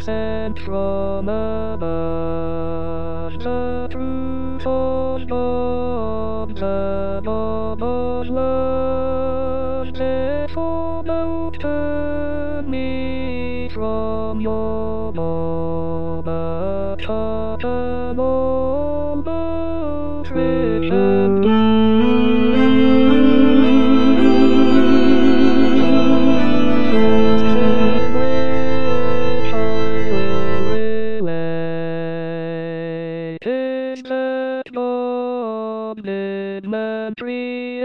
sent from above. The truth of God, the God of love, therefore don't turn me from your law, but taught all both rich and did man create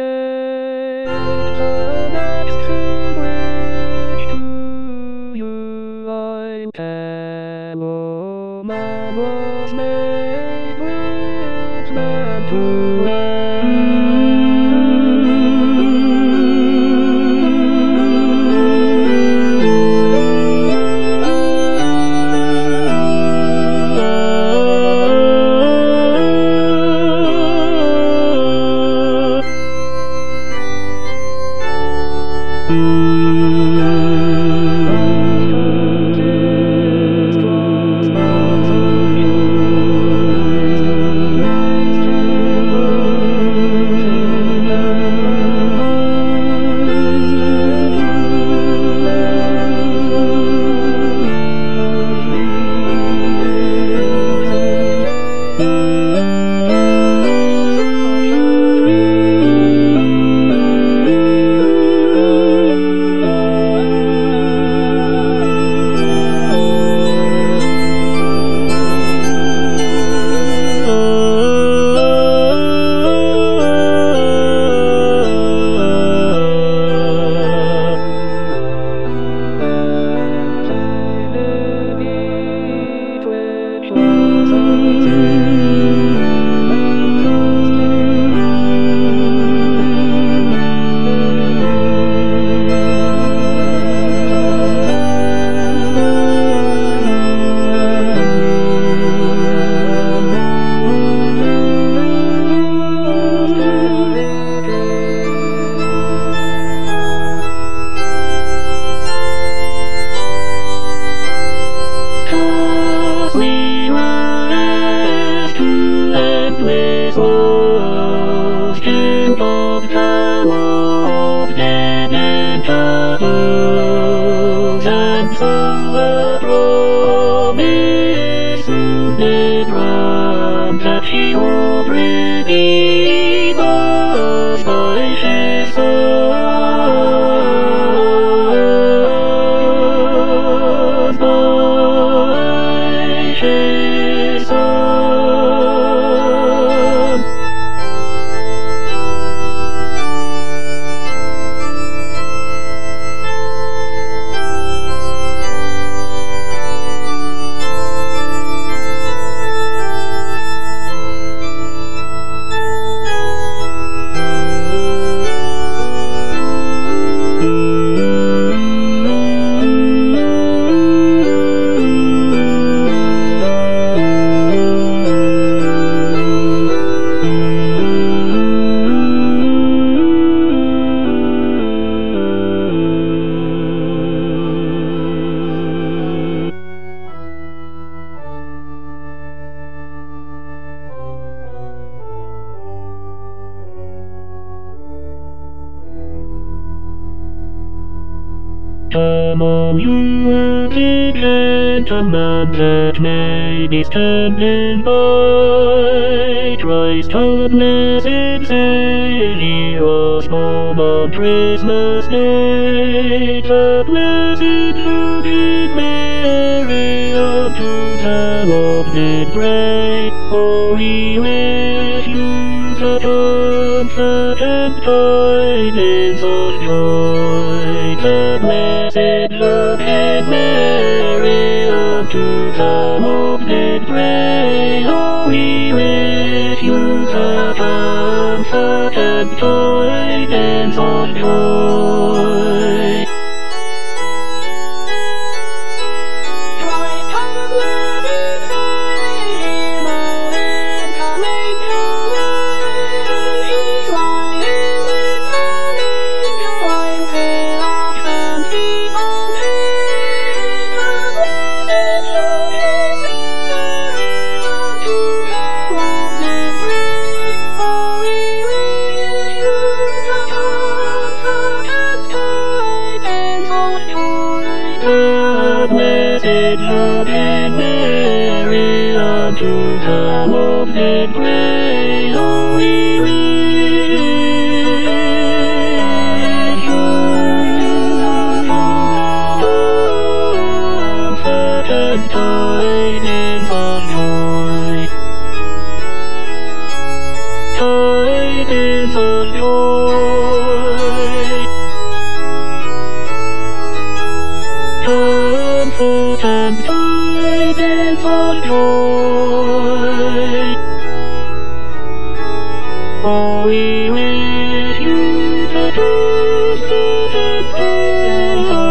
the next to which to you I tell, oh, man was made with man to come on, you worthy gentlemen that may be standing by. Christ our blessed Savior was born on Christmas Day. The blessed Virgin Mary unto the Lord did pray. Oh, we wish you the comfort and tidings of joy. The blessed Virgin Mary unto the Lord did pray. Oh, we wish you the comfort and tidings of joy. great Virgin Mary, unto the womb and pray, Holy and tidings of joy, tidings of joy, comfort and tidings of joy. Oh, we wish you the truth and tidings of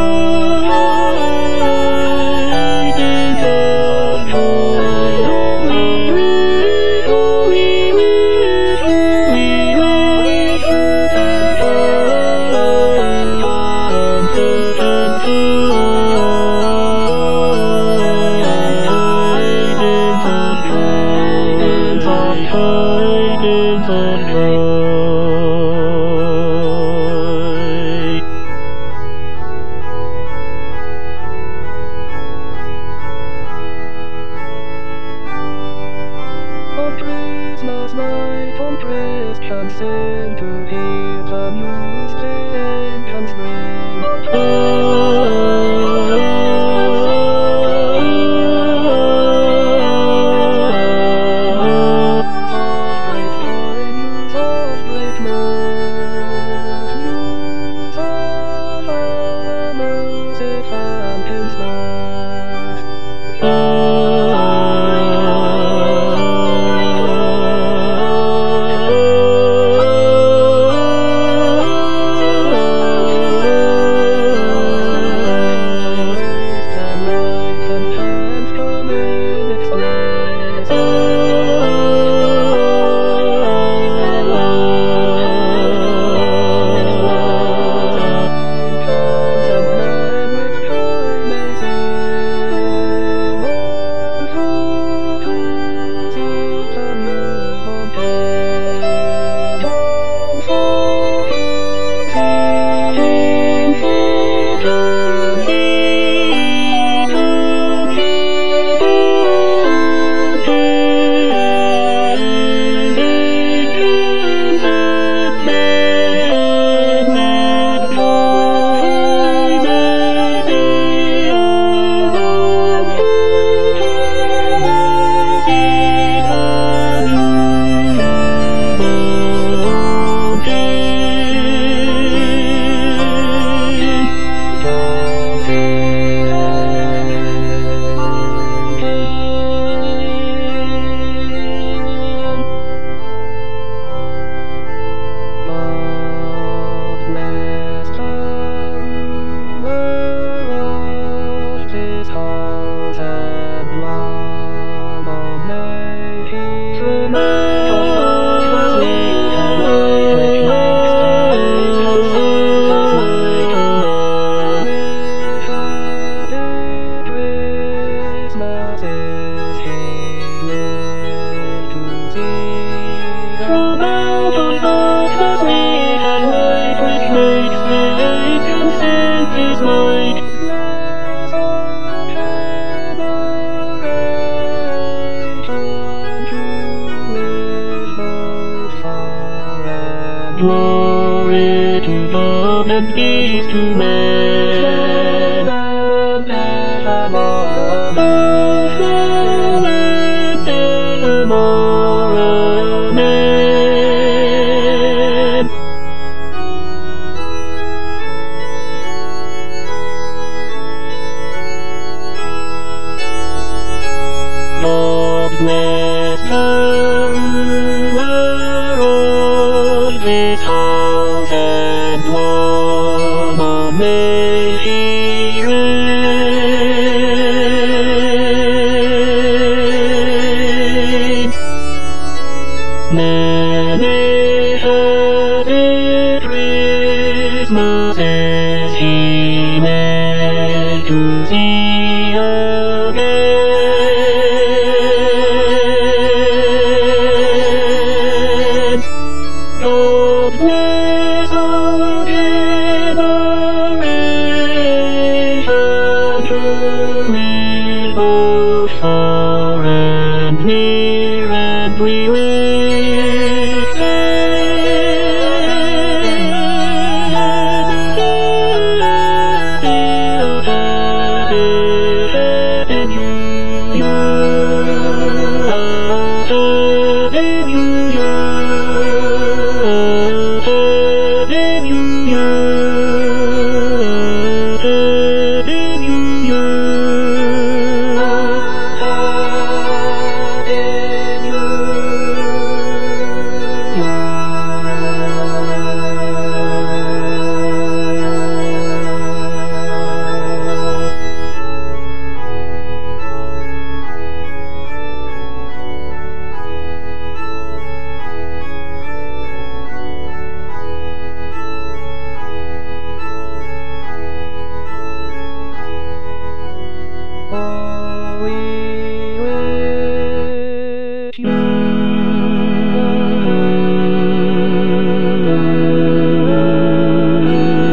Christmas night on Christians sing to hear the news the angels bring. Great joy, news of great mirth, news of our music and His birth. Glory to God and peace to men, and evermore, and evermore, amen. God bless the ruler of this house and one may he reign. Many happy Christmases he meant to see again. God bless our gathering. we wish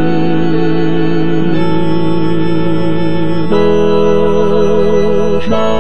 you.